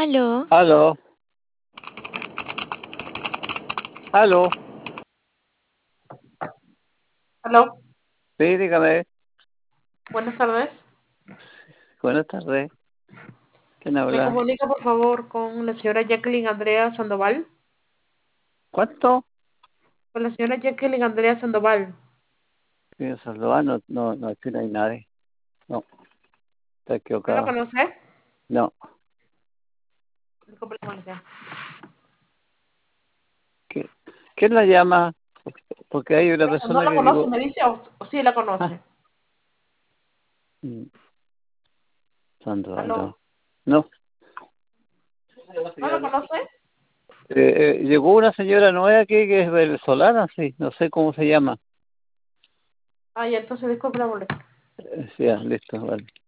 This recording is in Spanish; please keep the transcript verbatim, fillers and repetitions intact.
Aló. Aló, aló, Aló, sí, dígame. buenas tardes. Buenas tardes. ¿Quién ¿Me habla? comunica por favor con la señora Jacqueline Andrea Sandoval? ¿Cuánto? Con la señora Jacqueline Andrea Sandoval. Sí, Salvador, no, no, no, aquí no hay nadie. No, está ¿No la equivocado. conoce? No. Disculpe la molestia. ¿Qué, ¿Quién la llama? Porque hay una Por eso, ¿no persona la que conoce? digo, ¿Me dice o, o sí la ah, conoce? mm, Sandoval, ¿Aló? no. No. ¿No la conoce? Eh, eh, llegó una señora nueva aquí que es venezolana, sí, no sé cómo se llama. Ah, ya, entonces disculpe la molestia. Eh, sí, ah, listo, vale.